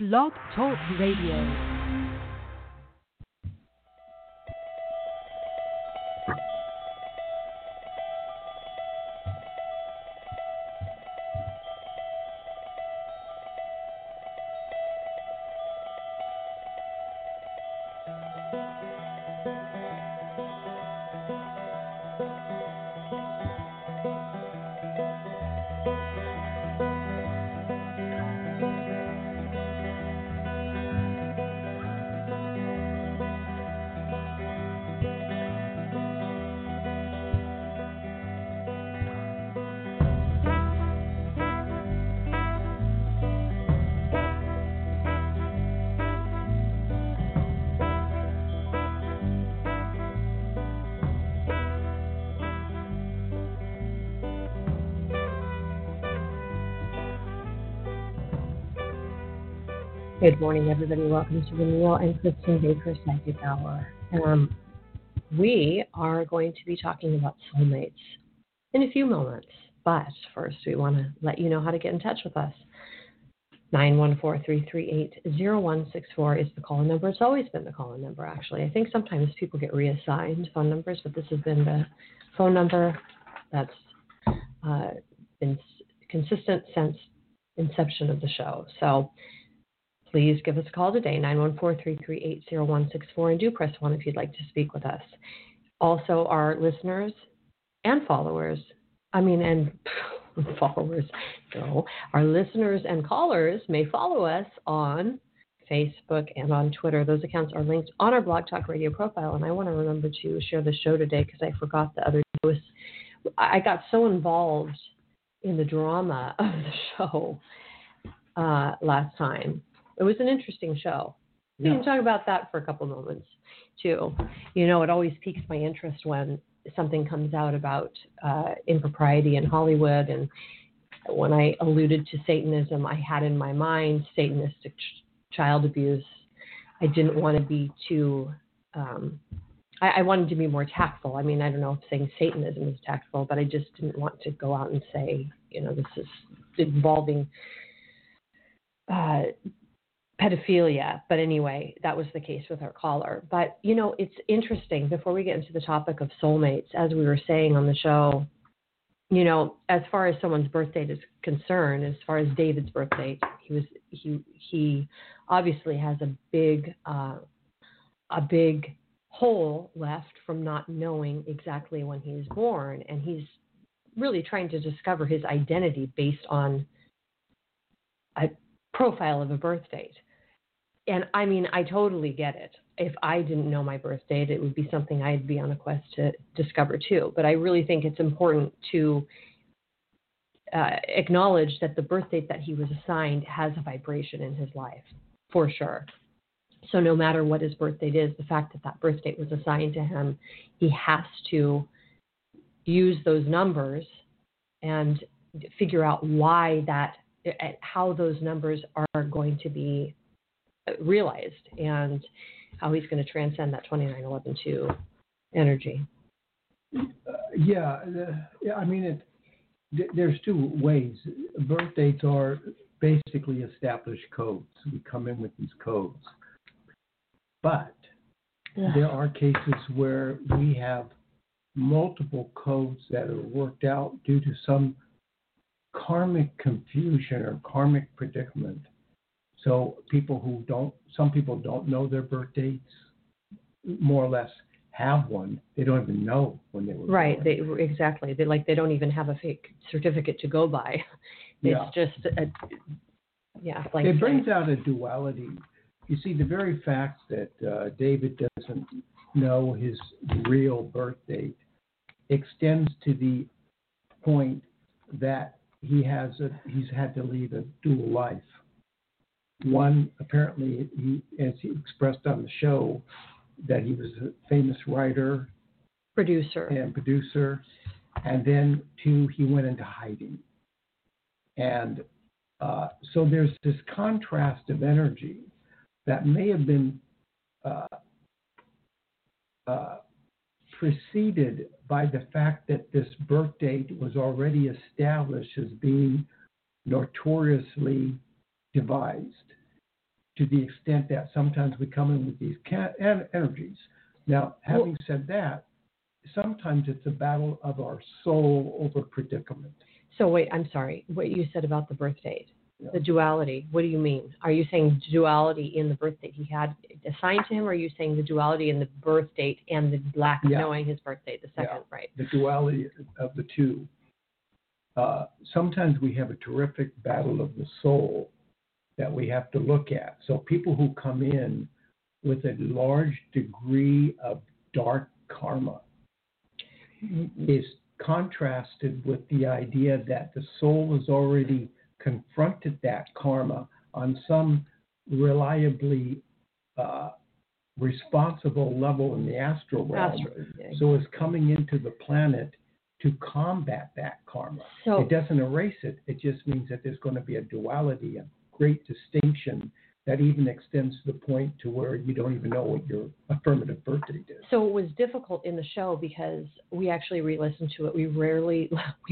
Blog Talk Radio. Good morning, everybody. Welcome to the Neil and Kristen Baker Psychic Hour. We are going to be talking about soulmates in a few moments, but first we want to let you know how to get in touch with us. 914-338-0164 is the call-in number. It's always been the call-in number, actually. I think sometimes people get reassigned phone numbers, but this has been the phone number that's been consistent since inception of the show. So please give us a call today, 914-338-0164, and do press 1 if you'd like to speak with us. Also, our listeners and followers, our listeners and callers may follow us on Facebook and on Twitter. Those accounts are linked on our Blog Talk Radio profile, and I want to remember to share the show today because I forgot the other day. I got so involved in the drama of the show last time. It was an interesting show. We can talk about that for a couple moments, too. You know, it always piques my interest when something comes out about impropriety in Hollywood. And when I alluded to Satanism, I had in my mind Satanistic child abuse. I didn't want to be too... I wanted to be more tactful. I mean, I don't know if saying Satanism is tactful, but I just didn't want to go out and say, you know, this is involving... pedophilia. But anyway, that was the case with our caller. But, you know, it's interesting, before we get into the topic of soulmates, as we were saying on the show, you know, as far as someone's birth date is concerned, as far as David's birth date, he obviously has a big hole left from not knowing exactly when he was born. And he's really trying to discover his identity based on a profile of a birth date. And I mean, I totally get it. If I didn't know my birth date, it would be something I'd be on a quest to discover too. But I really think it's important to acknowledge that the birth date that he was assigned has a vibration in his life, for sure. So no matter what his birth date is, the fact that that birth date was assigned to him, he has to use those numbers and figure out why that, how those numbers are going to be realized and how he's going to transcend that 2911-2 energy. I mean, there's two ways. Birth dates are basically established codes. We come in with these codes. But there are cases where we have multiple codes that are worked out due to some karmic confusion or karmic predicament. So some people don't know their birth dates, more or less have one. They don't even know when they were right. born. Exactly. They don't even have a fake certificate to go by. It's just it brings out a duality. You see, the very fact that David doesn't know his real birth date extends to the point that he's had to lead a dual life. One, apparently, as he expressed on the show, that he was a famous writer, producer, and then 2, he went into hiding. And so there's this contrast of energy that may have been preceded by the fact that this birth date was already established as being notoriously devised. to the extent that sometimes we come in with these energies. Now, having said that, sometimes it's a battle of our soul over predicament. So wait, I'm sorry. What you said about the birth date, the duality, what do you mean? Are you saying duality in the birth date he had assigned to him, or are you saying the duality in the birth date and the lack of knowing his birth date, the second, right? The duality of the two. Sometimes we have a terrific battle of the soul that we have to look at. So people who come in with a large degree of dark karma is contrasted with the idea that the soul has already confronted that karma on some reliably responsible level in the astral realm. So it's coming into the planet to combat that karma. So it doesn't erase it. It just means that there's going to be a duality, a great distinction that even extends to the point to where you don't even know what your affirmative birth date is. So it was difficult in the show because we actually re-listened to it. We rarely,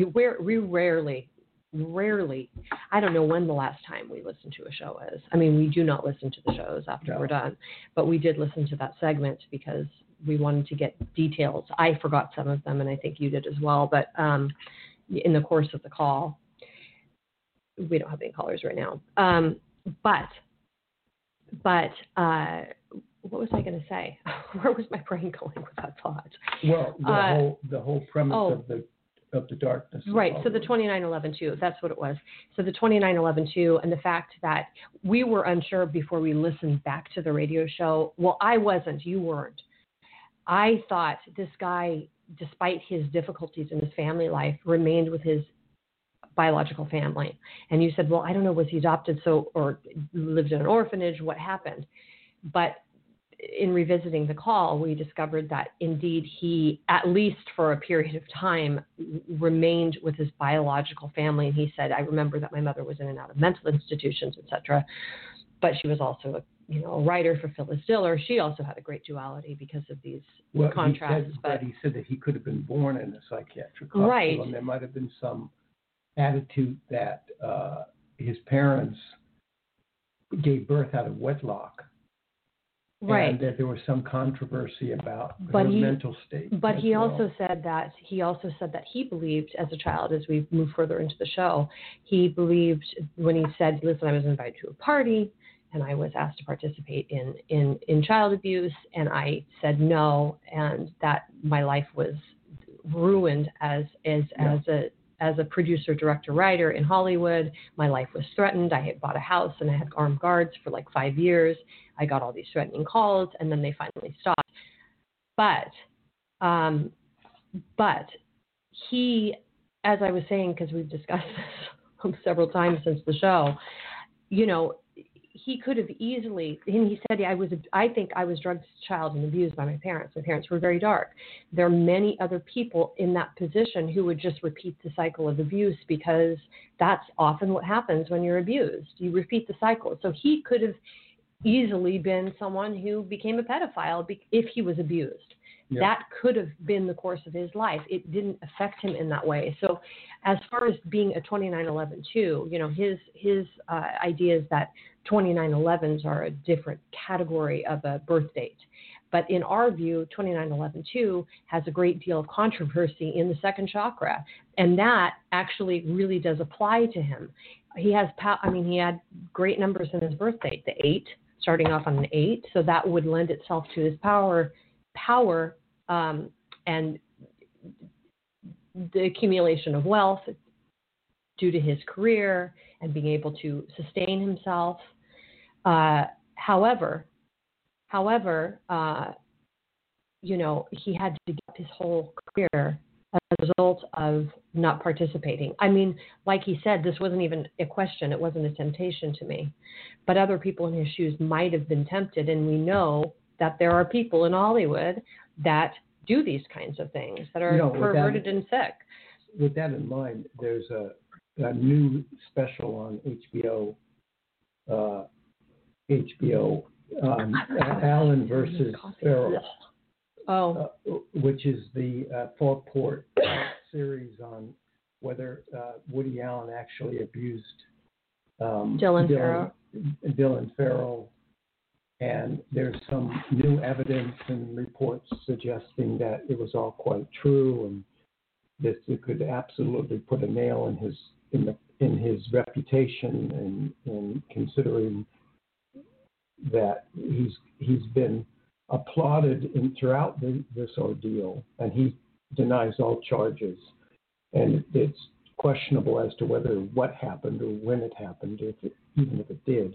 I don't know when the last time we listened to a show is. I mean, we do not listen to the shows after we're done, but we did listen to that segment because we wanted to get details. I forgot some of them, and I think you did as well, but in the course of the call, we don't have any callers right now. But what was I going to say? Where was my brain going with that thought? Well, the whole premise of the darkness. Right. So the 2911-2, that's what it was. So the 2911-2 and the fact that we were unsure before we listened back to the radio show. Well, I wasn't. You weren't. I thought this guy, despite his difficulties in his family life, remained with his biological family. And you said, well, I don't know, was he adopted or lived in an orphanage? What happened? But in revisiting the call, we discovered that indeed he, at least for a period of time, remained with his biological family. And he said, I remember that my mother was in and out of mental institutions, etc. But she was also a writer for Phyllis Diller. She also had a great duality because of these contrasts. He said that he could have been born in a psychiatric hospital, right. And there might have been some attitude that his parents gave birth out of wedlock. Right. And that there was some controversy about her mental state. But he also said that he believed as a child, as we move further into the show, he believed when he said, listen, I was invited to a party and I was asked to participate in child abuse, and I said no, and that my life was ruined as a producer, director, writer in Hollywood. My life was threatened. I had bought a house and I had armed guards for like 5 years. I got all these threatening calls, and then they finally stopped. But he, as I was saying, because we've discussed this several times since the show, he could have easily, and he said, I think I was drugged as a child and abused by my parents. My parents were very dark. There are many other people in that position who would just repeat the cycle of abuse, because that's often what happens when you're abused. You repeat the cycle. So he could have easily been someone who became a pedophile if he was abused. Yep. That could have been the course of his life. It didn't affect him in that way. So as far as being a 2911-2, his idea is that 2911s are a different category of a birth date. But in our view, 2911-2 has a great deal of controversy in the second chakra. And that actually really does apply to him. He has, he had great numbers in his birth date, the 8, starting off on an 8. So that would lend itself to his power, and the accumulation of wealth due to his career and being able to sustain himself. However, he had to give up his whole career as a result of not participating. I mean, like he said, this wasn't even a question. It wasn't a temptation to me. But other people in his shoes might have been tempted, and we know that there are people in Hollywood that do these kinds of things, that are perverted and sick. With that in mind, there's a new special on HBO, Allen versus Farrell, which is the four-part series on whether Woody Allen actually abused Dylan Farrell And there's some new evidence and reports suggesting that it was all quite true, and this it could absolutely put a nail in his reputation, and considering that he's been applauded throughout this ordeal, and he denies all charges, and it's questionable as to whether what happened or when it happened, even if it did.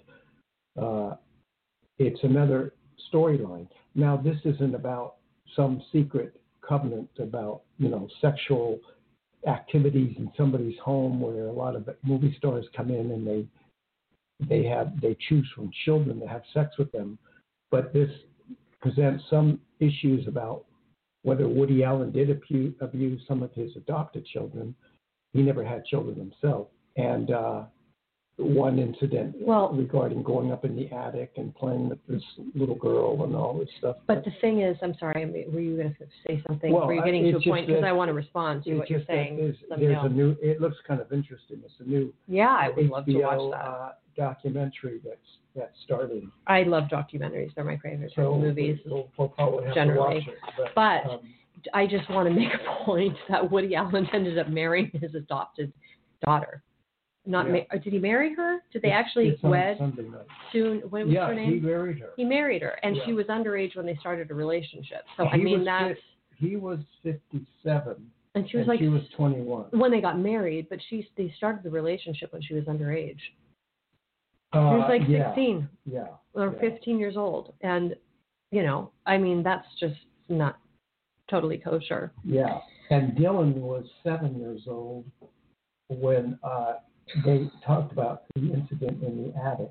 It's another storyline. Now, this isn't about some secret covenant about, sexual activities in somebody's home where a lot of movie stars come in and they choose from children to have sex with them. But this presents some issues about whether Woody Allen did abuse some of his adopted children. He never had children himself. And one incident regarding going up in the attic and playing with this little girl and all this stuff. But the thing is, I'm sorry, were you going to say something? Were you getting to a point? Because I want to respond to what you're saying. It looks kind of interesting. It's a new I would love to watch that. Documentary that's starting. I love documentaries. They're my favorite movies. We'll probably have generally. to watch it. But I just want to make a point that Woody Allen ended up marrying his adopted daughter. Did he marry her? Did they actually wed soon? What was her name? He married her. He married her, and she was underage when they started a relationship. So he was 57, and she was 21 when they got married. But they started the relationship when she was underage. She was 16, or 15 years old, and that's just not totally kosher. Yeah, and Dylan was 7 years old when they talked about the incident in the attic.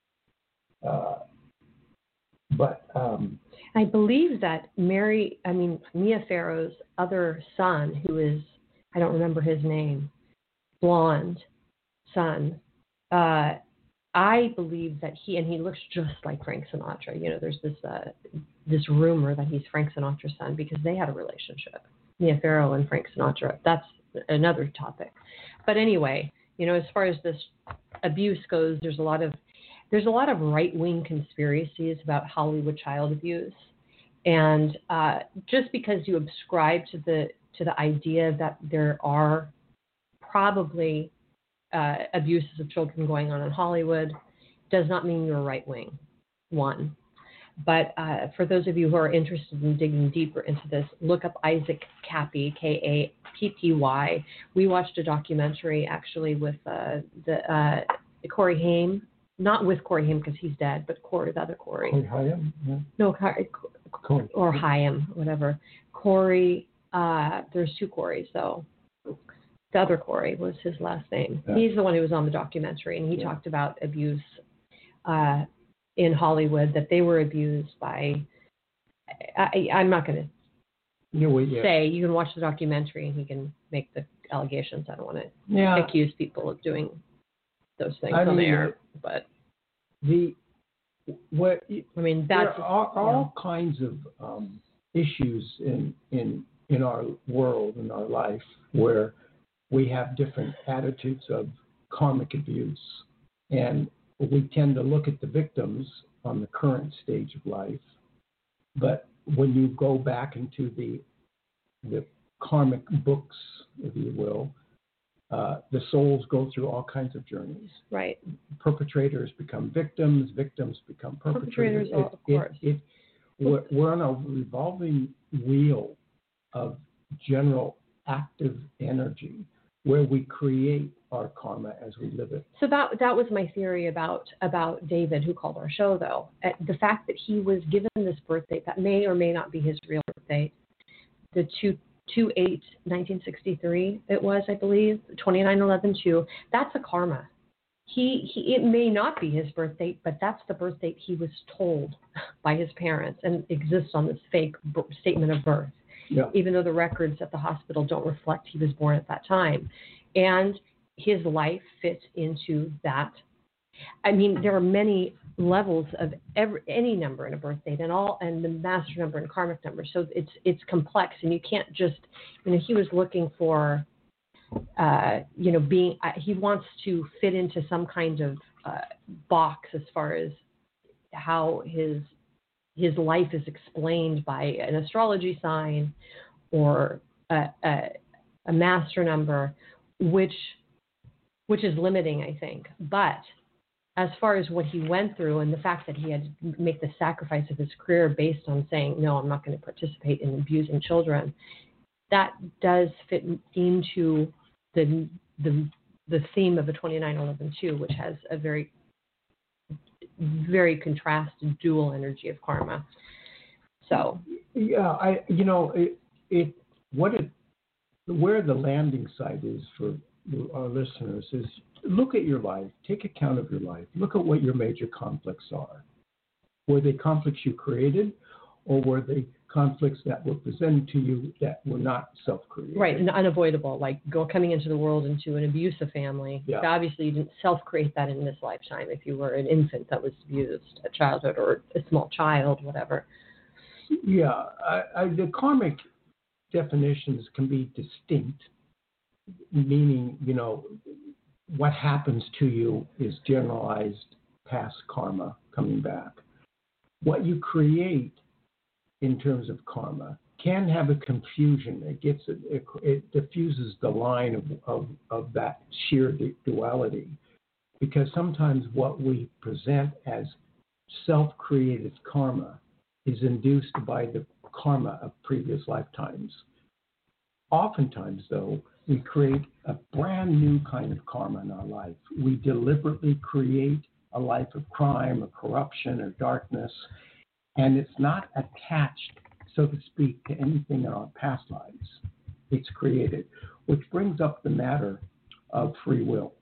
But I believe that Mia Farrow's other son, who is, I don't remember his name, blonde son, I believe that he looks just like Frank Sinatra. There's this rumor that he's Frank Sinatra's son because they had a relationship, Mia Farrow and Frank Sinatra. That's another topic. But anyway, as far as this abuse goes, there's a lot of right-wing conspiracies about Hollywood child abuse, and just because you subscribe to the idea that there are probably abuses of children going on in Hollywood does not mean you're right-wing. One. But for those of you who are interested in digging deeper into this, look up Isaac Kappy, Kappy. We watched a documentary actually with Corey Haim, not with Corey Haim because he's dead, but the other Corey. Corey Haim? Yeah. No, Corey. Or Haim, whatever. Corey, there's two Corys though. The other Corey was his last name. Yeah. He's the one who was on the documentary, and he talked about abuse in Hollywood, that they were abused by, I'm not going to say, you can watch the documentary and he can make the allegations. I don't want to accuse people of doing those things on the air, but there are all yeah. kinds of issues in our world, in our life, where we have different attitudes of karmic abuse, and we tend to look at the victims on the current stage of life. But when you go back into the karmic books, if you will, the souls go through all kinds of journeys. Right. Perpetrators become victims become perpetrators. Of course. We're on a revolving wheel of general active energy where we create our karma as we live it. So that was my theory about David, who called our show, though. The fact that he was given this birth date that may or may not be his real birth date, the 2/8/1963 it was, I believe, 29/11/2. That's a karma. It may not be his birth date, but that's the birth date he was told by his parents and exists on this fake statement of birth. Yeah. Even though the records at the hospital don't reflect he was born at that time. And his life fits into that. I mean, there are many levels of any number in a birth date and the master number and karmic number. So it's complex, and you can't just, he was looking for, he wants to fit into some kind of box as far as how his life is explained by an astrology sign or a master number, which is limiting, I think. But as far as what he went through and the fact that he had to make the sacrifice of his career based on saying, no, I'm not going to participate in abusing children, that does fit into the theme of the 2911-2, which has a very, very contrasted dual energy of karma. So yeah, where the landing site is for our listeners is look at your life, take account of your life, look at what your major conflicts are. Were they conflicts you created, or were they conflicts that were presented to you that were not self-created? Right, and unavoidable, like coming into the world into an abusive family. Yeah. Obviously, you didn't self-create that in this lifetime if you were an infant that was abused at childhood or a small child, whatever. Yeah, the karmic definitions can be distinct, meaning, what happens to you is generalized past karma coming back. What you create in terms of karma can have a confusion. It diffuses the line of that sheer duality, because sometimes what we present as self-created karma is induced by the karma of previous lifetimes. Oftentimes, though, we create a brand new kind of karma in our life. We deliberately create a life of crime or corruption or darkness, and it's not attached, so to speak, to anything in our past lives. It's created, which brings up the matter of free will.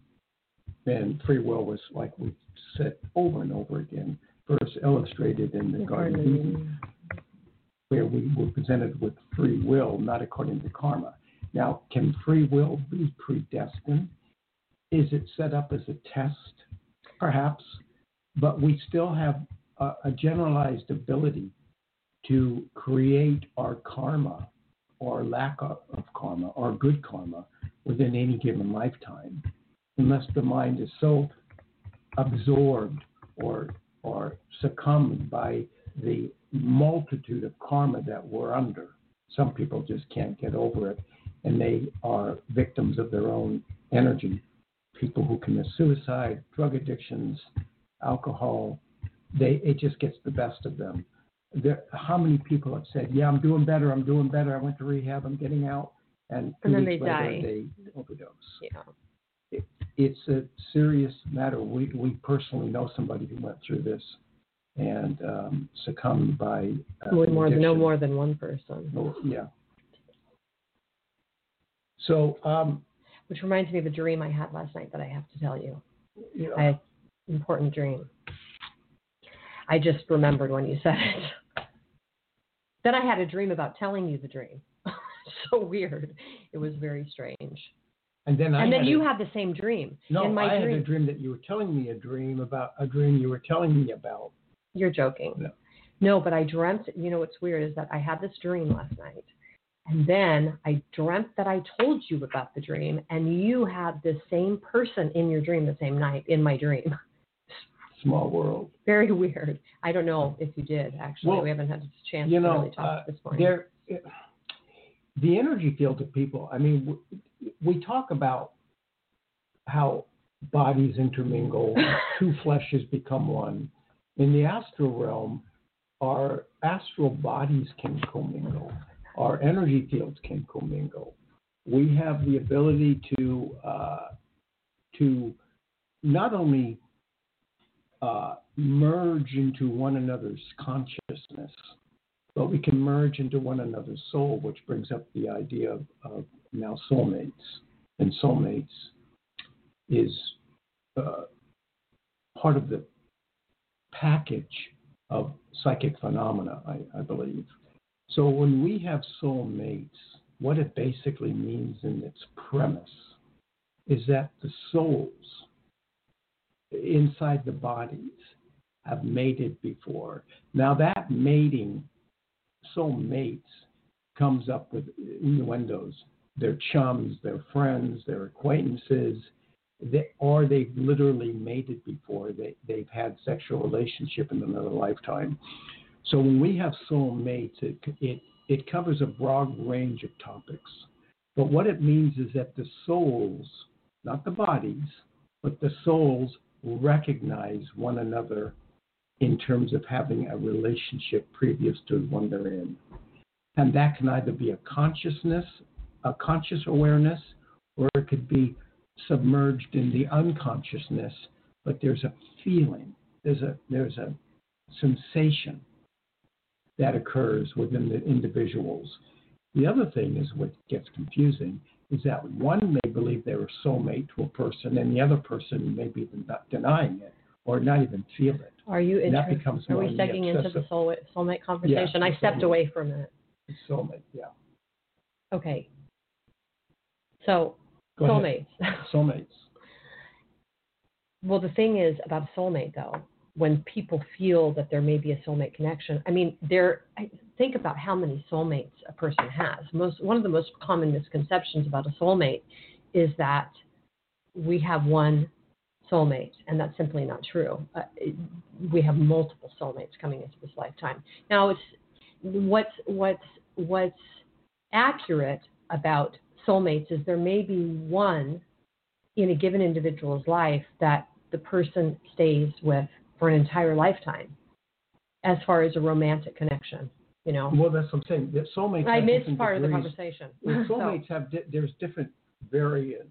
And free will was, like we've said over and over again, first illustrated in the Garden of Eden, where we were presented with free will, not according to karma. Now, can free will be predestined? Is it set up as a test? Perhaps, but we still have a generalized ability to create our karma or lack of karma or good karma within any given lifetime, unless the mind is so absorbed or succumbed by the multitude of karma that we're under. Some people just can't get over it, and they are victims of their own energy. People who commit suicide, drug addictions, alcohol, it just gets the best of them. How many people have said, yeah, I'm doing better, I went to rehab, I'm getting out, and then weeks they later, die. They overdose. Yeah. It's a serious matter. We personally know somebody who went through this and succumbed by no more than one person. Oh, yeah. So, which reminds me of a dream I had last night that I have to tell you. Yeah. I had an important dream. I just remembered when you said it. Then I had a dream about telling you the dream. So weird. It was very strange. And then you had the same dream. No, in my I dream. had a dream that you were telling me a dream about a dream you were telling me about. You're joking. No, but I dreamt, what's weird is that I had this dream last night. And then I dreamt that I told you about the dream, and you had the same person in your dream the same night in my dream. Small world. Very weird. I don't know if you did, actually. Well, we haven't had a chance to really talk this morning. The energy field of people, I mean, we talk about how bodies intermingle, two fleshes become one. In the astral realm, our astral bodies can commingle. Our energy fields can commingle. We have the ability to not only merge into one another's consciousness, but we can merge into one another's soul, which brings up the idea of now soulmates. And soulmates is part of the package of psychic phenomena, I believe. So when we have soulmates, what it basically means in its premise is that the souls inside the bodies have mated before. Now that mating, soulmates, comes up with innuendos. They're chums, they're friends, they're acquaintances. or they've literally mated before. They've had sexual relationship in another lifetime. So when we have soulmates, it covers a broad range of topics. But what it means is that the souls, not the bodies, but the souls recognize one another in terms of having a relationship previous to the one they're in. And that can either be a conscious awareness, or it could be submerged in the unconsciousness, but there's a feeling, there's a sensation that occurs within the individuals. The other thing is what gets confusing is that one may believe they're a soulmate to a person, and the other person may be not denying it or not even feel it. Are you interested? Are we segging into the soulmate conversation? Yeah, I stepped away for a minute. Soulmate, yeah. Okay. So, soulmates. Soulmates. Well, the thing is about a soulmate, though, when people feel that there may be a soulmate connection, I mean, think about how many soulmates a person has. One of the most common misconceptions about a soulmate is that we have one soulmate, and that's simply not true. We have multiple soulmates coming into this lifetime. Now, what's accurate about soulmates is there may be one in a given individual's life that the person stays with for an entire lifetime, as far as a romantic connection. Well, that's what I'm saying. The soulmates. I missed part of the conversation. Well, soulmates there's different variables.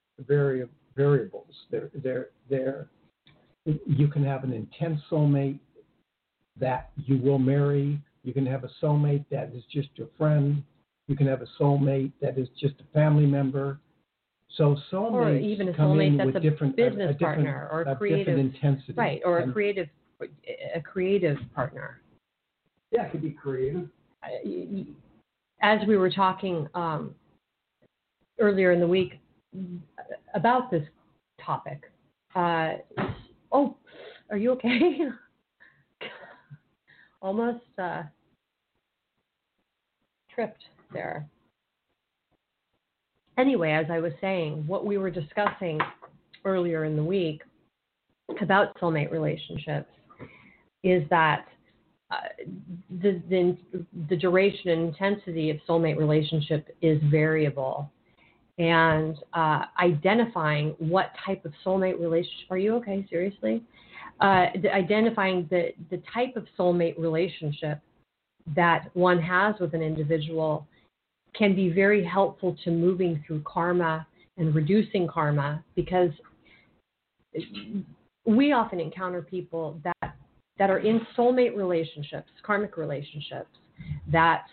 You can have an intense soulmate that you will marry. You can have a soulmate that is just your friend. You can have a soulmate that is just a family member. So soulmates or even a soulmate that's a business partner or a creative different intensity, right? Or a creative partner. Yeah, it could be creative. As we were talking earlier in the week about this topic, are you okay? Almost tripped there. Anyway, as I was saying, what we were discussing earlier in the week about soulmate relationships is that the duration and intensity of soulmate relationship is variable. And identifying what type of soulmate relationship, are you okay, seriously? Identifying the type of soulmate relationship that one has with an individual can be very helpful to moving through karma and reducing karma, because we often encounter people that are in soulmate relationships, karmic relationships, that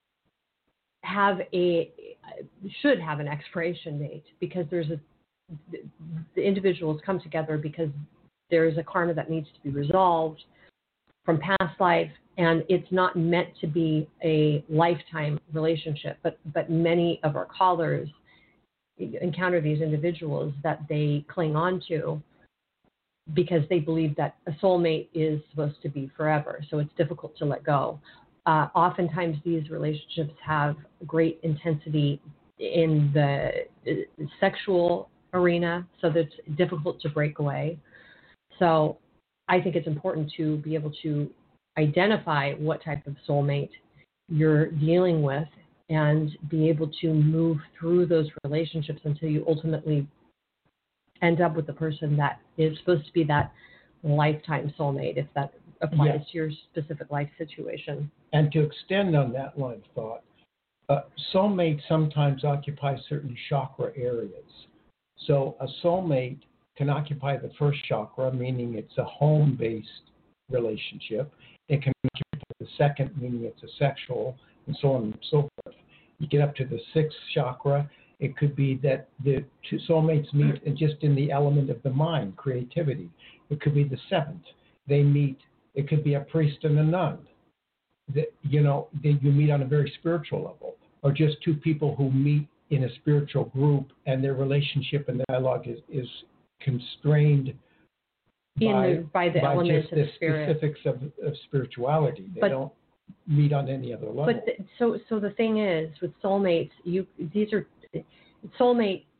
should have an expiration date, because the individuals come together because there's a karma that needs to be resolved from past life, and it's not meant to be a lifetime relationship. But many of our callers encounter these individuals that they cling on to because they believe that a soulmate is supposed to be forever, so it's difficult to let go. Oftentimes these relationships have great intensity in the sexual arena, so that it's difficult to break away. So I think it's important to be able to identify what type of soulmate you're dealing with and be able to move through those relationships until you ultimately end up with the person that is supposed to be that lifetime soulmate, if that applies to your specific life situation. And to extend on that line of thought, soulmates sometimes occupy certain chakra areas. So a soulmate can occupy the first chakra, meaning it's a home-based relationship. It can occupy the second, meaning it's a sexual, and so on and so forth. You get up to the sixth chakra, it could be that the two soulmates meet just in the element of the mind, creativity. It could be the seventh. They meet, it could be a priest and a nun. You meet on a very spiritual level, or just two people who meet in a spiritual group and their relationship and dialogue is constrained by the elements just of the spirit. Specifics of spirituality. They don't meet on any other level. So the thing is, with soulmates, soulmate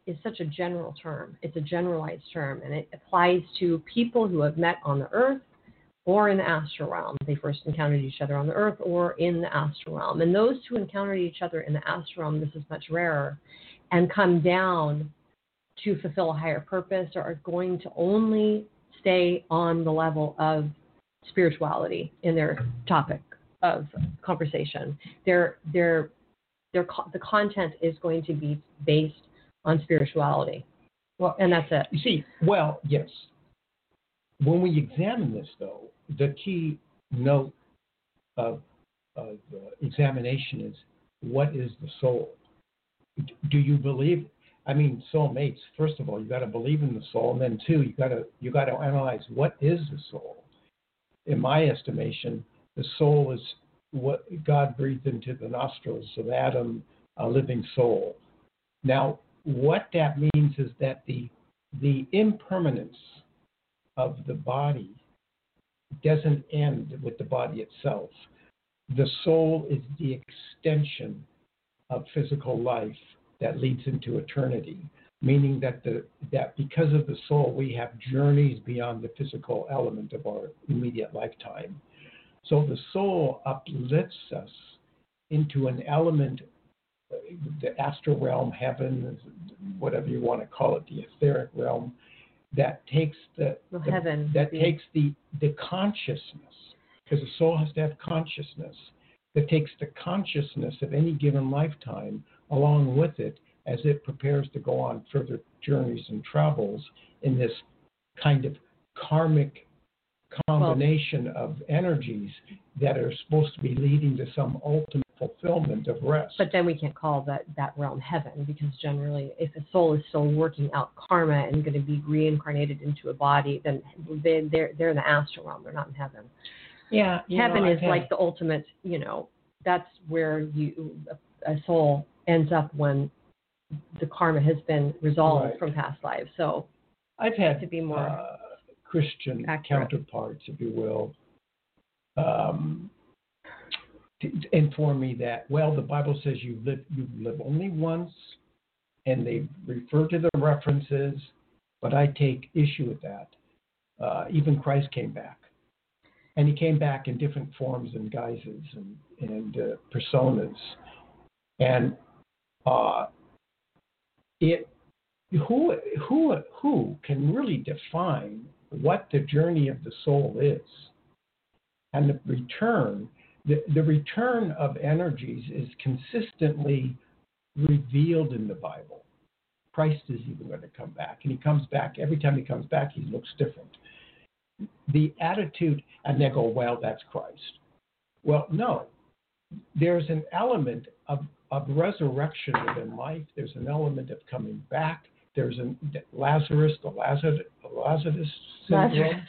is such a general term. It's a generalized term, and it applies to people who have met on the earth or in the astral realm. They first encountered each other on the earth or in the astral realm. And those who encountered each other in the astral realm, this is much rarer, and come down to fulfill a higher purpose or are going to only stay on the level of spirituality in their topic of conversation. The content is going to be based on spirituality. Well, and that's it. You see, well, yes. When we examine this, though, the key note of examination is, what is the soul? Do you believe? I mean, soulmates. First of all, you got to believe in the soul, and then two, you got to analyze what is the soul. In my estimation, the soul is what God breathed into the nostrils of Adam, a living soul. Now, what that means is that the impermanence of the body doesn't end with the body itself. The soul is the extension of physical life that leads into eternity, meaning that because of the soul, we have journeys beyond the physical element of our immediate lifetime. So the soul uplifts us into an element, the astral realm, heaven, whatever you want to call it, the etheric realm, that takes the consciousness, because the soul has to have consciousness, that takes the consciousness of any given lifetime along with it as it prepares to go on further journeys and travels in this kind of karmic combination of energies that are supposed to be leading to some ultimate fulfillment of rest. But then we can't call that realm heaven, because generally if a soul is still working out karma and going to be reincarnated into a body, then they're in the astral realm. They're not in heaven. Yeah, heaven is like the ultimate, that's where a soul ends up when the karma has been resolved from past lives. So I've had to be more Christian accurate counterparts, if you will, to inform me that, well, the Bible says you live only once, and they refer to the references, but I take issue with that. Even Christ came back, and he came back in different forms and guises and personas, and who can really define what the journey of the soul is, and the return. The return of energies is consistently revealed in the Bible. Christ is even going to come back, and he comes back. Every time he comes back, he looks different. The attitude, and they go, well, that's Christ. Well, no. There's an element of resurrection within life. There's an element of coming back. There's the Lazarus syndrome.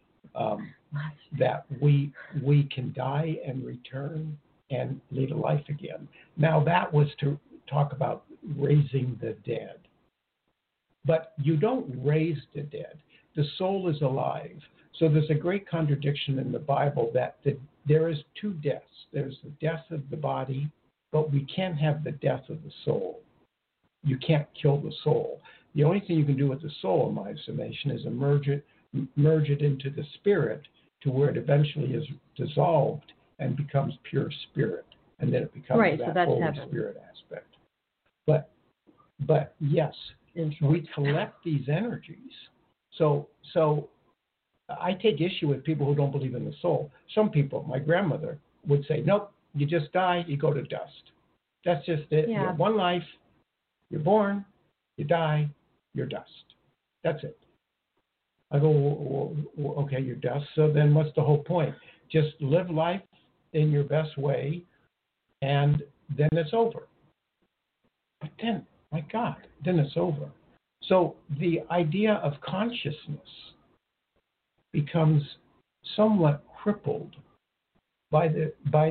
That we can die and return and lead a life again. Now, that was to talk about raising the dead. But you don't raise the dead. The soul is alive. So there's a great contradiction in the Bible that there is two deaths. There's the death of the body, but we can't have the death of the soul. You can't kill the soul. The only thing you can do with the soul, in my estimation, is merge it into the spirit, to where it eventually is dissolved and becomes pure spirit, and then it becomes that Holy Spirit aspect. But yes, we collect these energies. So I take issue with people who don't believe in the soul. Some people, my grandmother, would say, nope, you just die, you go to dust. That's just it. Yeah. You have one life, you're born, you die, you're dust. That's it. I go, well, okay, you're dust, so then what's the whole point? Just live life in your best way, and then it's over. But then, my God, then it's over. So the idea of consciousness becomes somewhat crippled by the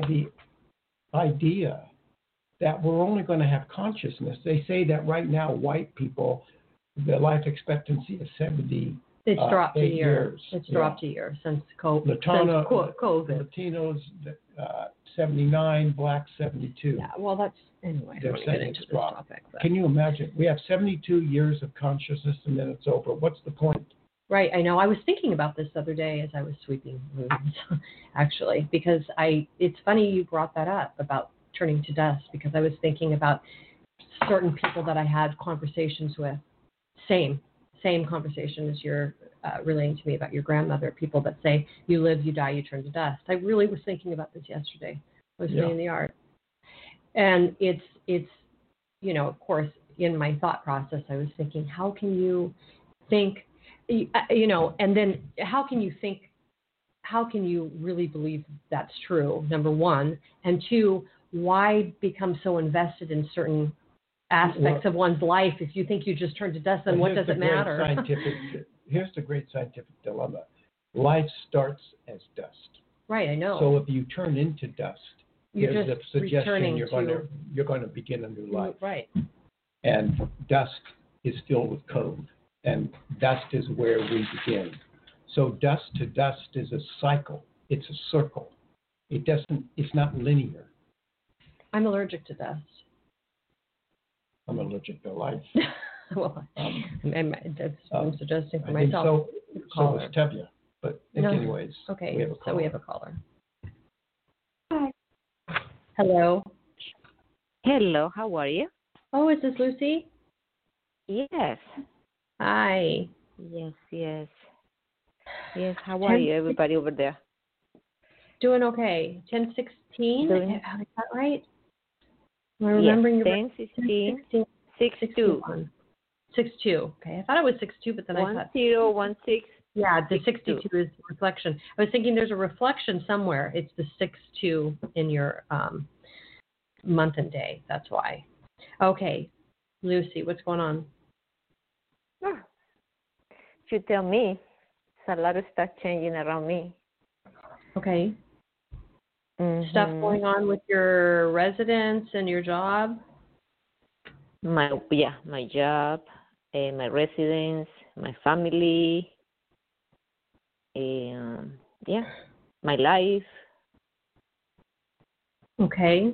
idea that we're only going to have consciousness. They say that right now, white people, the life expectancy is 70. It's dropped a year. Years. It's dropped a year since COVID. Latinos, 79, black 72. Yeah, well, that's, anyway, I don't want to get into this topic. But. Can you imagine? We have 72 years of consciousness and then it's over. What's the point? Right, I know. I was thinking about this the other day as I was sweeping rooms, actually, because it's funny you brought that up about turning to dust, because I was thinking about certain people that I had conversations with, same conversation as you're relaying to me about your grandmother, people that say, you live, you die, you turn to dust. I really was thinking about this yesterday. I was sitting in the art. And it's, of course, in my thought process, I was thinking, how can you think, and then how can you really believe that's true, number one, and two, why become so invested in certain aspects of one's life if you think you just turn to dust, then what does it matter? Here's the great scientific dilemma. Life starts as dust. Right, I know. So if you turn into dust, there's a suggestion you're going to begin a new life. Right. And dust is filled with code. And dust is where we begin. So dust to dust is a cycle. It's a circle. It's not linear. I'm allergic to dust. I'm allergic to life. Well, I'm suggesting for myself. So is Tevye. But anyways, okay, we have a caller. So we have a caller. Hi. Hello. Hello, how are you? Oh, is this Lucy? Yes. Hi. Yes, how are you, everybody over there? Doing okay. 1016? Is that right? Am I remembering your 1016 62. 62. Okay, I thought it was 62, but then I thought 1016. Yeah, the 62 is reflection. I was thinking there's a reflection somewhere. It's the 62 in your month and day. That's why. Okay, Lucy, what's going on? If you tell me, it's a lot of stuff changing around me. Okay. Mm-hmm. Stuff going on with your residence and your job? My job, my residence, my family, my life. Okay.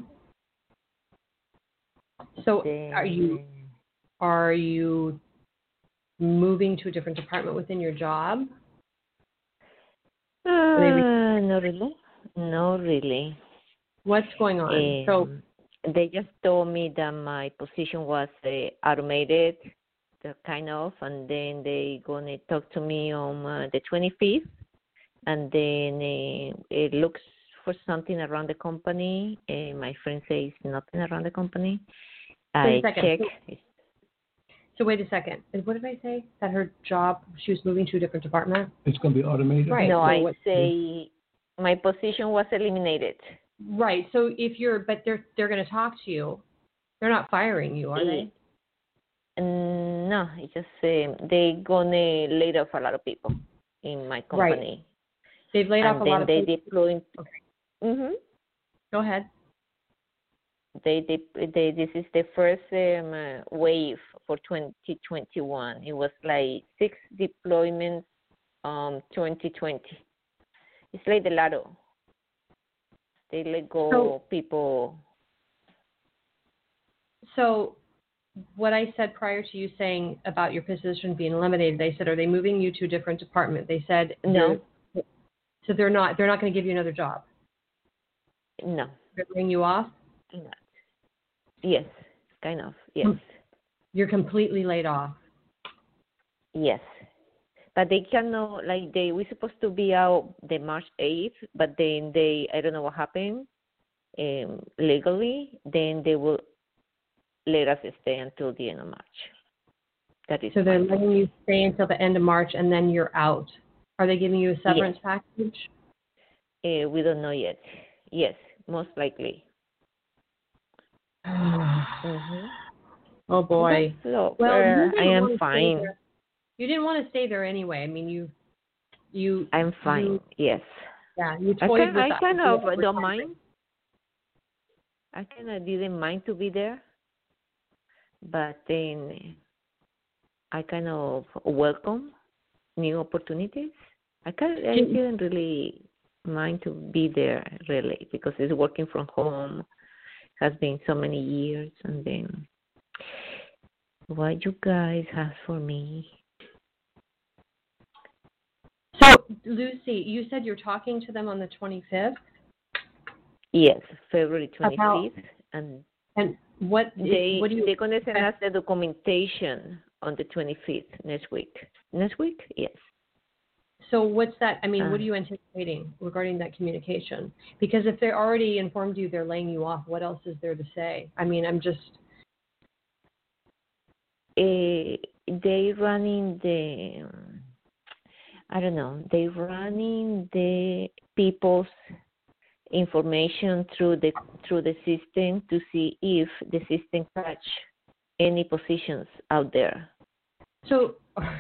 So are you moving to a different department within your job? Not really. What's going on? So they just told me that my position was automated, kind of, and then they gonna talk to me on the 25th, and then it looks for something around the company. My friend says nothing around the company. I check. So wait a second. What did I say? That her job, she was moving to a different department? It's going to be automated? Right. No, I say my position was eliminated. Right. So but they're going to talk to you. They're not firing you, are they? No, it's just they're going to lay off a lot of people in my company. Right. They've laid off a lot of people. And then they deploy. Okay. Mm-hmm. Go ahead. This is the first wave for 2021. It was like 6 deployments 2020. It's like the lotto. They let go people. So what I said prior to you saying about your position being eliminated, they said, are they moving you to a different department? They said no. So they're not going to give you another job? No. They're laying you off? No. Yes, kind of, yes. You're completely laid off? Yes. But they cannot, we're supposed to be out the March 8th, but then I don't know what happened legally, then they will let us stay until the end of March. That is so they're letting you stay until the end of March and then you're out. Are they giving you a severance package? We don't know yet. Yes, most likely. Mm-hmm. Oh boy. Well, I am fine. You didn't want to stay there anyway. I mean, you. I'm fine. Yes. Yeah, you toyed with that. I kind of don't mind. I kind of didn't mind to be there, but then I kind of welcome new opportunities. I didn't really mind to be there really because it's working from home. Has been so many years, and then what you guys have for me? So, Lucy, you said you're talking to them on the 25th? Yes, February 25th. And what do you... They're going to send us the documentation on the 25th next week. Next week? Yes. So what's that? I mean, what are you anticipating regarding that communication? Because if they already informed you they're laying you off, what else is there to say? I mean, I'm just... They running the... I don't know. They running the people's information through the system to see if the system catch any positions out there. So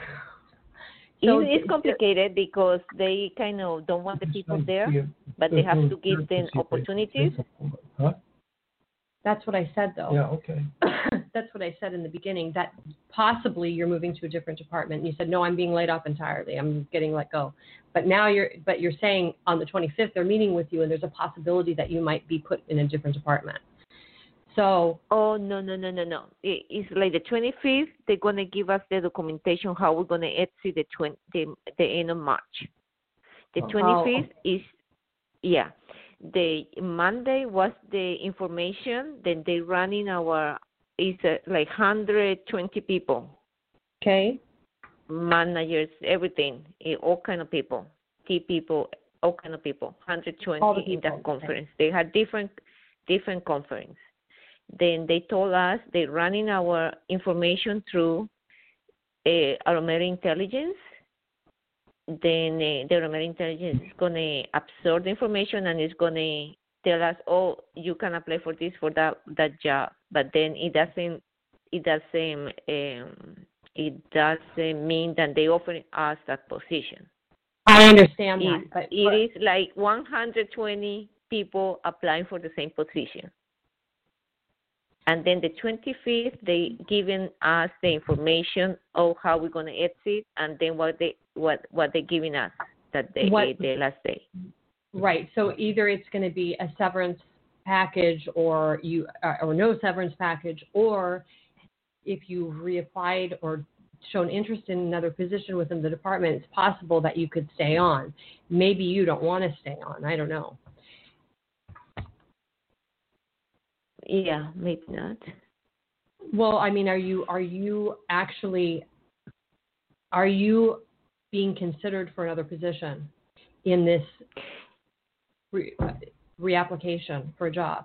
it's complicated because they kind of don't want the people there, but they have to give them opportunities. Huh? That's what I said, though. Yeah, okay. That's what I said in the beginning, that possibly you're moving to a different department. And you said, no, I'm being laid off entirely. I'm getting let go. But now you're saying on the 25th they're meeting with you and there's a possibility that you might be put in a different department. So. Oh, no. It's like the 25th, they're going to give us the documentation how we're going to exit the end of March. The 25th is, yeah. The Monday was the information. Then they running like 120 people. Okay. Managers, everything, all kind of people, key people, all kind of people. 120 in that conference. Okay. They had different conference. Then they told us they're running our information through Aromatic Intelligence. Then the Aromatic Intelligence is going to absorb the information and it's going to tell us, oh, you can apply for this, for that job. But then it doesn't mean that they offer us that position. I understand that. But it is like 120 people applying for the same position. And then the 25th, they giving us the information of how we're going to exit, and then what they're giving us that day, the last day. Right. So either it's going to be a severance package, or no severance package, or if you've reapplied or shown interest in another position within the department, it's possible that you could stay on. Maybe you don't want to stay on. I don't know. Yeah, maybe not. Well, I mean, are you being considered for another position in this reapplication for a job?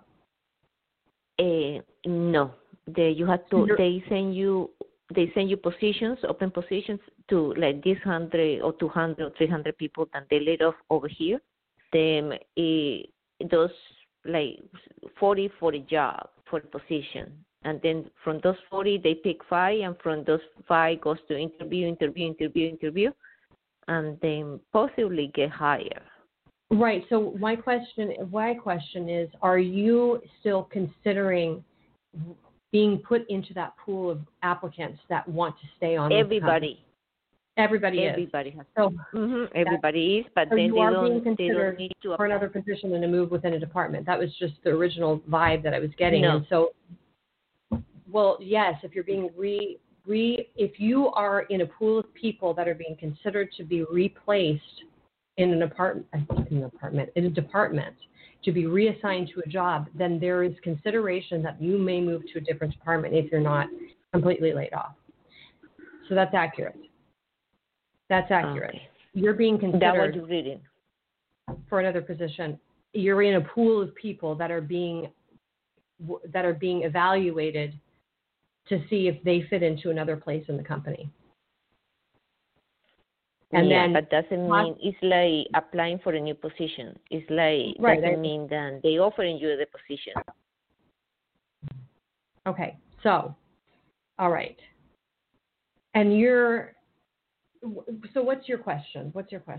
No. You have to. They send you positions, open positions to like this 100 or 200 or 300 people that they laid off over here. Then those like 40 for the job, for the position. And then from those 40, they pick 5, and from those 5 goes to interview, and then possibly get hired. Right. So my question is, are you still considering being put into that pool of applicants that want to stay on? Everybody. Everybody is. Everybody has. So everybody is, but so then they don't need to apply for another position and to move within a department. That was just the original vibe that I was getting. No. And so, well, yes, if you're being if you are in a pool of people that are being considered to be replaced in a department to be reassigned to a job, then there is consideration that you may move to a different department if you're not completely laid off. So that's accurate. That's accurate. Okay. You're being considered that what you're reading for another position. You're in a pool of people that are being evaluated to see if they fit into another place in the company. And yeah, then, but doesn't mean it's like applying for a new position. It's like doesn't mean that they offering you the position. Okay, so, all right. And so what's your question?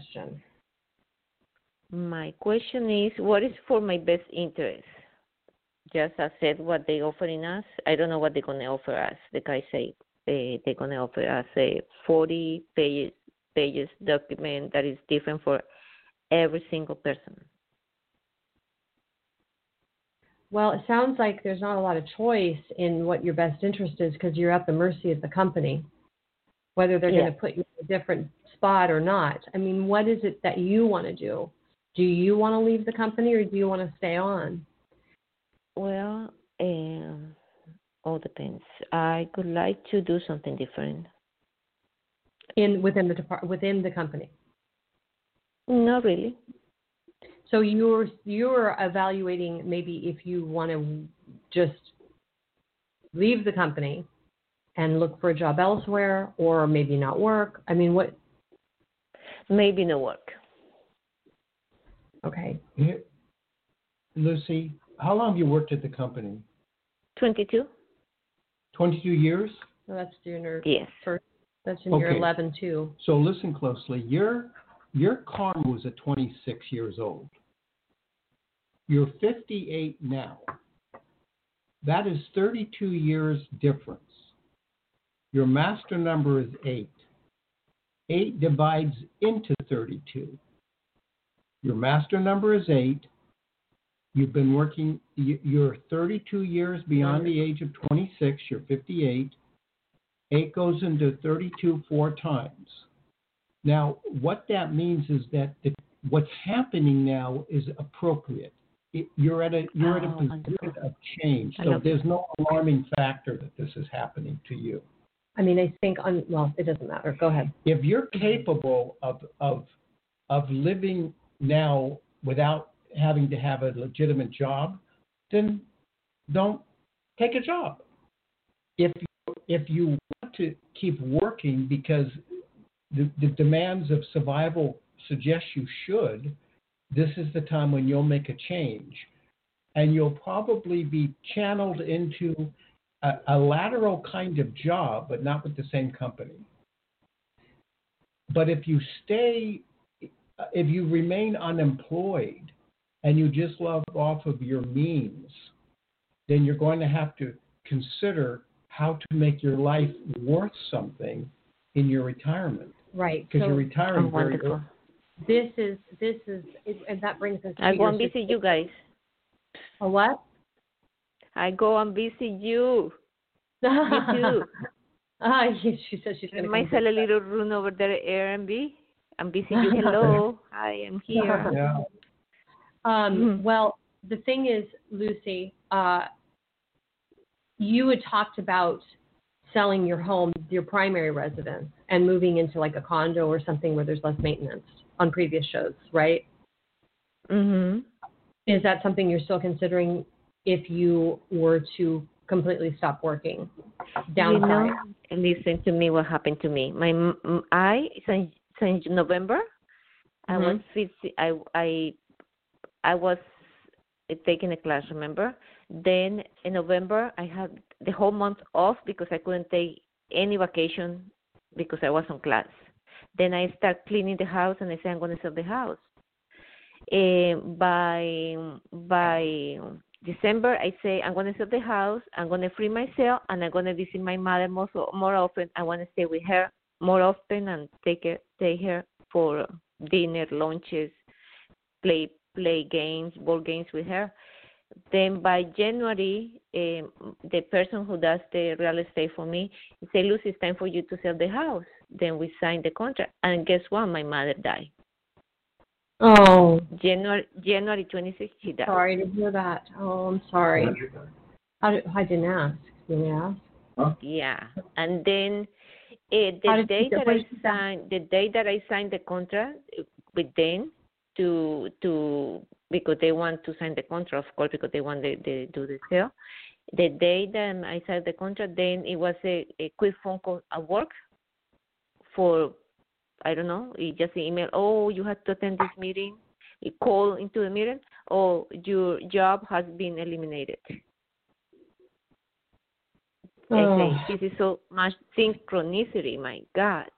My question is, what is for my best interest? Just as said, what they offering us. I don't know what they're going to offer us. The guy say they're going to offer us a 40 pages document that is different for every single person. Well, it sounds like there's not a lot of choice in what your best interest is because you're at the mercy of the company, whether they're going to put you in a different spot or not. I mean, what is it that you want to do? Do you want to leave the company or do you want to stay on? Well, all depends. I would like to do something different. Within the company? Not really. So you're evaluating maybe if you want to just leave the company and look for a job elsewhere, or maybe not work. I mean, what? Maybe not work. Okay. Lucy, how long have you worked at the company? 22. 22 years? So that's in your first. That's in your 11 too. So listen closely. Your karma was at 26 years old. You're 58 now. That is 32 years difference. Your master number is 8. 8 divides into 32. Your master number is 8. You've been working, you're 32 years beyond the age of 26. You're 58. 8 goes into 32 4 times. Now, what that means is that what's happening now is appropriate. You're at a position of change, so there's no alarming factor that this is happening to you. I mean, I think it doesn't matter. Go ahead. If you're capable of living now without having to have a legitimate job, then don't take a job. If you want to keep working because the demands of survival suggest you should, this is the time when you'll make a change. And you'll probably be channeled into a lateral kind of job, but not with the same company. But if you remain unemployed and you just live off of your means, then you're going to have to consider how to make your life worth something in your retirement. Right. Because you're retiring very early. This is, and that brings us to I go and visit you guys. A what? I go and visit you. You too. She says she's going to might sell a little room over there at Airbnb. I'm visiting you. Hello, I am here. Yeah. Well, the thing is, Lucy, you had talked about selling your home, your primary residence, and moving into like a condo or something where there's less maintenance on previous shows, right? Mm-hmm. Is that something you're still considering if you were to completely stop working? Listen to me. What happened to me? Since November, I was taking a class. Remember? Then in November, I had the whole month off because I couldn't take any vacation because I was on class. Then I start cleaning the house, and I say I'm going to sell the house. By December, I say I'm going to sell the house. I'm going to free myself, and I'm going to visit my mother more often. I want to stay with her more often and take her for dinner, lunches, play games, board games with her. Then by January, the person who does the real estate for me say, Lucy, it's time for you to sell the house. Then we signed the contract. And guess what? My mother died. Oh. January 26th, she died. Sorry to hear that. Oh, I'm sorry. I didn't ask. Did you ask? Huh? Yeah. And then the day that I signed the contract with them to because they want to sign the contract, of course, because they want to do the sale. The day that I signed the contract, then it was a quick phone call at work for, I don't know, just an email. Oh, you have to attend this meeting. You call into the meeting. Oh, your job has been eliminated. I say, this is so much synchronicity, my God.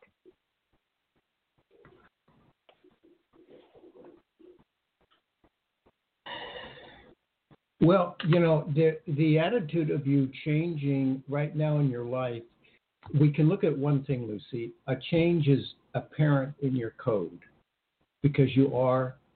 Well, the attitude of you changing right now in your life, we can look at one thing, Lucy. A change is apparent in your code because you are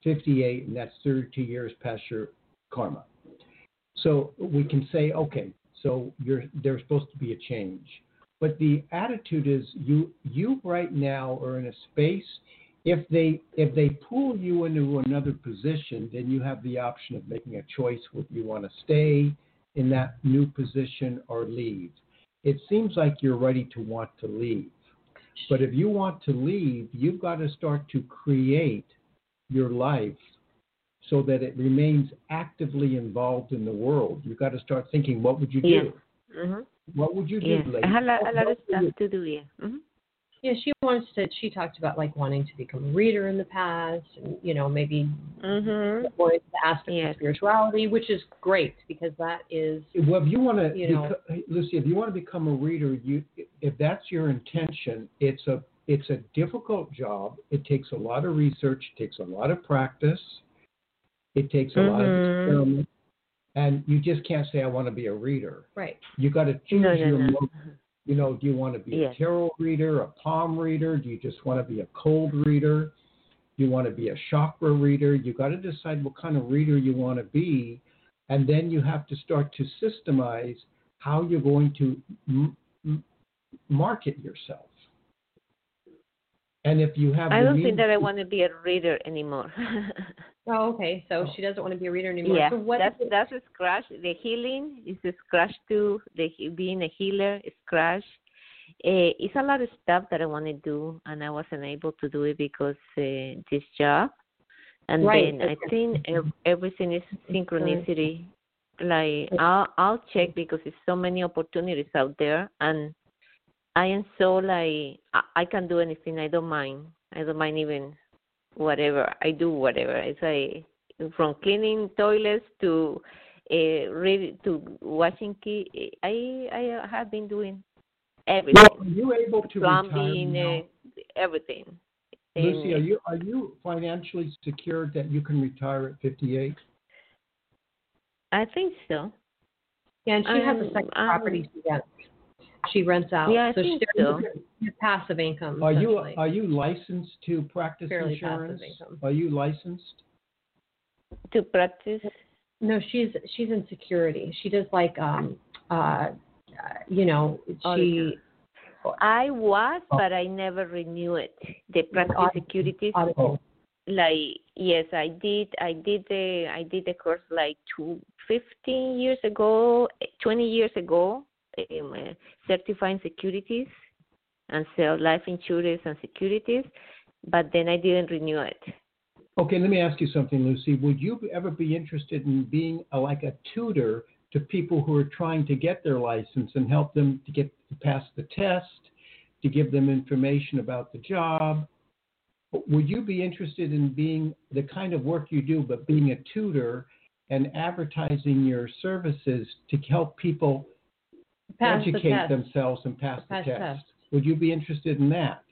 58, and that's 32 years past your karma. So we can say, okay, so there's supposed to be a change. But the attitude is you right now are in a space. If they pull you into another position, then you have the option of making a choice whether you want to stay in that new position or leave. It seems like you're ready to want to leave. But if you want to leave, you've got to start to create your life so that it remains actively involved in the world. You've got to start thinking, what would you do? Yeah. Mm-hmm. What would you do, Yeah. lady? I have a lot of stuff to do, yeah. Mm-hmm. Yeah, she talked about like wanting to become a reader in the past, and maybe Mm-hmm. avoid the aspect Yes. of spirituality, which is great because that is. Well, if you want to, Lucy, if you want to become a reader, if that's your intention, it's a difficult job. It takes a lot of research. It takes a lot of practice. It takes a lot of experiment, and you just can't say I want to be a reader. Right. You got to choose your mode. Do you want to be Yes. a tarot reader, a palm reader? Do you just want to be a cold reader? Do you want to be a chakra reader? You got to decide what kind of reader you want to be, and then you have to start to systemize how you're going to market yourself. And if you have, I don't think that I want to be a reader anymore. Oh, okay. So she doesn't want to be a reader anymore. Yeah, So that's a scratch. The healing is a scratch too. Being a healer is scratch. It's a lot of stuff that I want to do, and I wasn't able to do it because this job. And right. then I think everything is synchronicity. Like I'll check because there's so many opportunities out there, and I am so like I can do anything. I don't mind. I don't mind even whatever. I do whatever. It's like from cleaning toilets to washing kids. I have been doing everything. Well, are you able to plumbing, retire now? Everything. Lucy, are you financially secured that you can retire at 58? I think so. Yeah, and she has a second property she rents. She rents out. Yeah, I think so. Passive income. Are you licensed to practice fairly insurance? Passive income. Are you licensed to practice? No, she's in security. She does like she. I was, but I never renew it. The practice securities. Like yes, I did the course like 15 years ago, 20 years ago. Certifying securities and sell life insurance and securities, but then I didn't renew it. Okay, let me ask you something, Lucy. Would you ever be interested in being like a tutor to people who are trying to get their license and help them to pass the test, to give them information about the job? Would you be interested in being the kind of work you do, but being a tutor and advertising your services to help people educate themselves and pass the test? Would you be interested in that?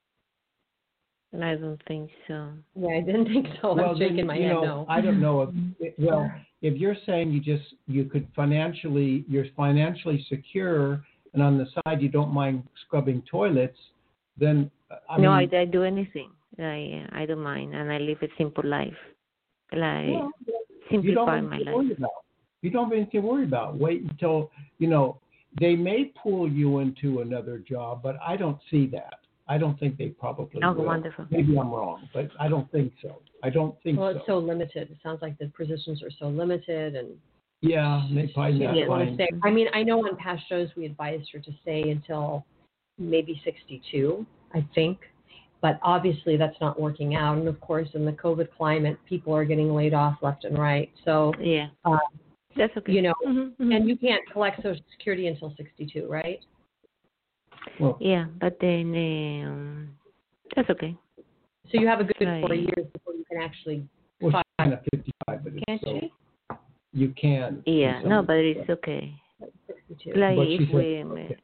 I don't think so. Yeah, I didn't think so. I'm shaking my head no. I don't know. If you're saying you're financially secure, and on the side you don't mind scrubbing toilets, then I do anything. I don't mind, and I live a simple life. Simplify my life. You don't have anything to worry about. Wait until they may pull you into another job, but I don't see that. I don't think they probably will. Wonderful. Maybe I'm wrong, but I don't think so. Well, it's so limited. It sounds like the positions are so limited, and they probably not want to stay. I mean, I know on past shows we advised her to stay until maybe 62, I think, but obviously that's not working out. And of course, in the COVID climate, people are getting laid off left and right. So yeah. That's okay. And you can't collect Social Security until 62, right? Well, yeah, but then that's okay. So you have a good 4 years before you can actually. Well, she's kind of 55, but can't she? You can. Yeah, no, but it's okay. 62. Like but if we.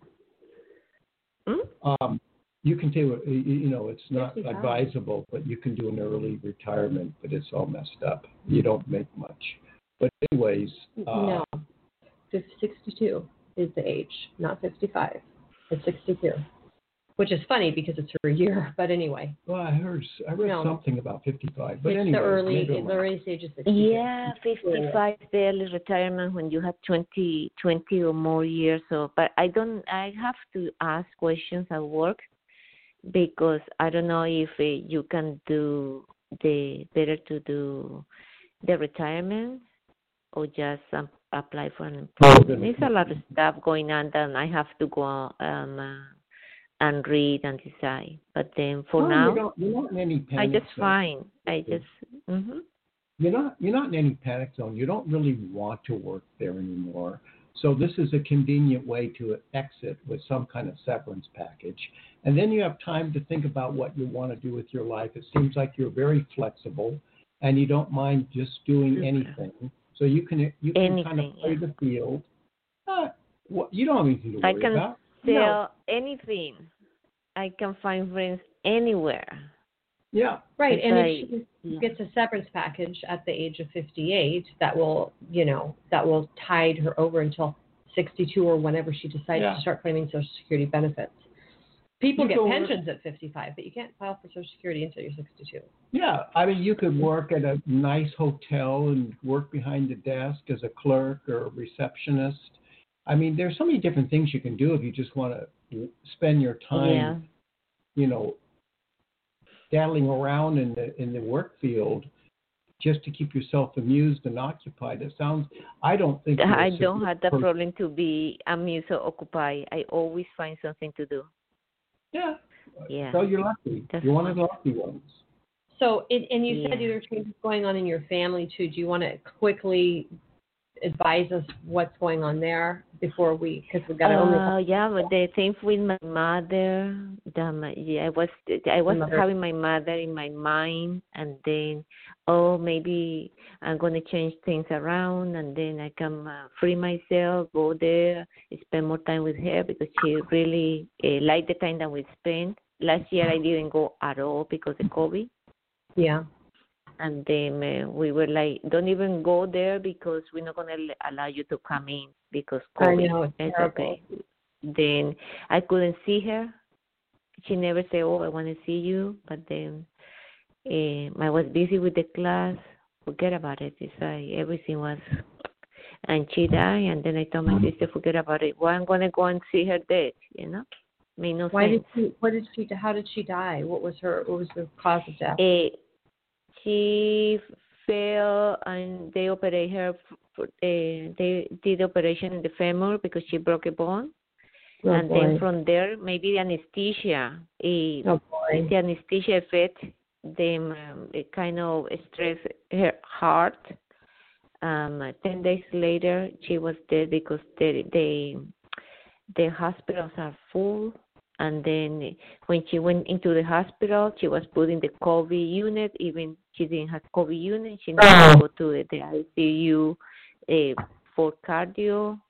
You can do it. It's not advisable, but you can do an early retirement, but it's all messed up. You don't make much. But anyways, no, 62 is the age, not 55. It's 62. which is funny because it's her year. But anyway. Well, I read something about 55. But it's anyway, the early stages. 60. Yeah, 55 is the early retirement when you have 20 or more years. So, but I have to ask questions at work because I don't know if you can do better to do the retirement or just apply for unemployment. There's a lot of stuff going on that I have to go and read and decide. But then for now, you're not in any panic I just fine. You're not in any panic zone. You don't really want to work there anymore. So this is a convenient way to exit with some kind of severance package. And then you have time to think about what you want to do with your life. It seems like you're very flexible and you don't mind just doing anything. So you can kind of play the field. You don't have anything to worry about. I can sell anything. I can find friends anywhere. Yeah. Right. And if she gets a severance package at the age of 58, that will tide her over until 62 or whenever she decides to start claiming Social Security benefits. People get pensions at 55, but you can't file for Social Security until you're 62. Yeah. I mean, you could work at a nice hotel and work behind the desk as a clerk or a receptionist. I mean, there's so many different things you can do if you just want to spend your time, daddling around in the work field just to keep yourself amused and occupied. I don't have the problem to be amused or occupied. I always find something to do. Yeah. So you're lucky. You're one of the lucky ones. So, and you said there are changes going on in your family too. Do you want to quickly advise us what's going on there before because we got to but the thing with my mother, I was having my mother in my mind, and then maybe I'm going to change things around, and then I can free myself, go there, spend more time with her because she really liked the time that we spent. Last year I didn't go at all because of COVID. Yeah. And then we were like, don't even go there because we're not going to allow you to come in because COVID. I know, it's terrible. Okay. Then I couldn't see her. She never said, I want to see you. But then I was busy with the class. Forget about it. It's like everything was. And she died. And then I told my sister, forget about it. Well, I'm going to go and see her dead, Made no sense. How did she die? What was the cause of death? She fell and they operated her. They did the operation in the femur because she broke a bone, then from there maybe the anesthesia. The anesthesia effect them it kind of stressed her heart. 10 days later, she was dead because the hospitals are full. And then when she went into the hospital, she was put in the COVID unit. Even she didn't have COVID unit, she needed to go to the ICU for cardio,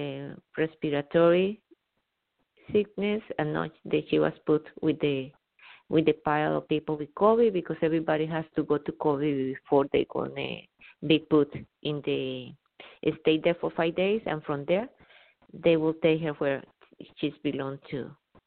respiratory sickness, and not that she was put with the pile of people with COVID because everybody has to go to COVID before they're gonna be put in the stay there for 5 days, and from there they will take her where she's belonged to.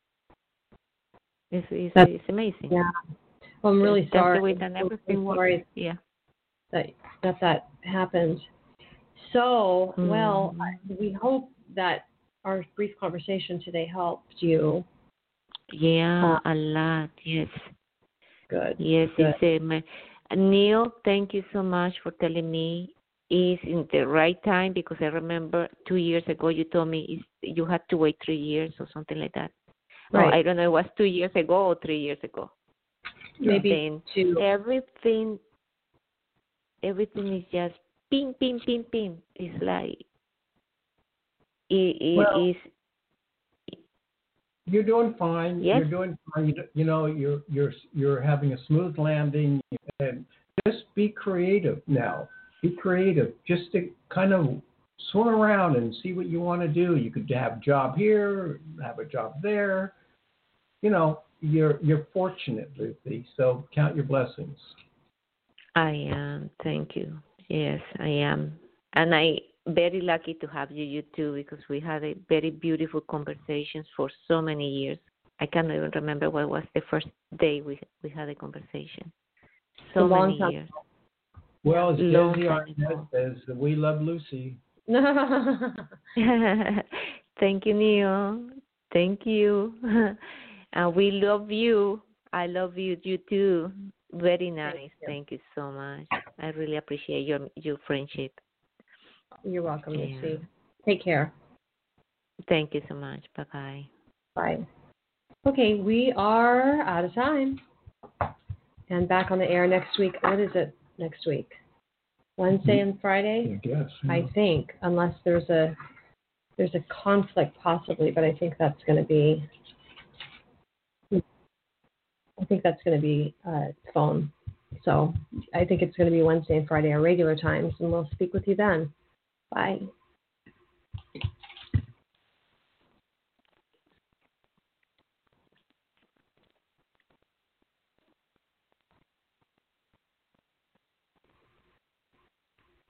It's amazing. Yeah. Well, I'm really sorry. Sorry. Yeah. That happened. So, we hope that our brief conversation today helped you. Yeah, a lot. Yes. Good. Yes. Good. Neil, thank you so much for telling me it's in the right time because I remember 2 years ago you told me you had to wait 3 years or something like that. Right. I don't know. It was 2 years ago or 3 years ago. Maybe then 2. Everything is just ping, ping, ping, ping. It's like it is. You're doing fine. Yes. You're doing fine. You're having a smooth landing, and just be creative now. Be creative. Just to kind of swim around and see what you want to do. You could have a job here, have a job there. You're fortunate, Lucy, so count your blessings. I am. Thank you. Yes, I am. And I very lucky to have you too, because we had a very beautiful conversations for so many years. I can't even remember what was the first day we had a conversation. So many years. Well, as Desi Arnaz says, we love Lucy. Thank you, Neil. Thank you. And we love you. I love you. You too. Very nice. Thank you so much. I really appreciate your friendship. You're welcome, Lucy. Take care. Thank you so much. Bye-bye. Bye. Okay, we are out of time. And back on the air next week. What is it next week? Wednesday and Friday? I guess. Yeah. I think, unless there's a conflict possibly, but I think that's going to be phone. So I think it's going to be Wednesday and Friday, our regular times, and we'll speak with you then. Bye.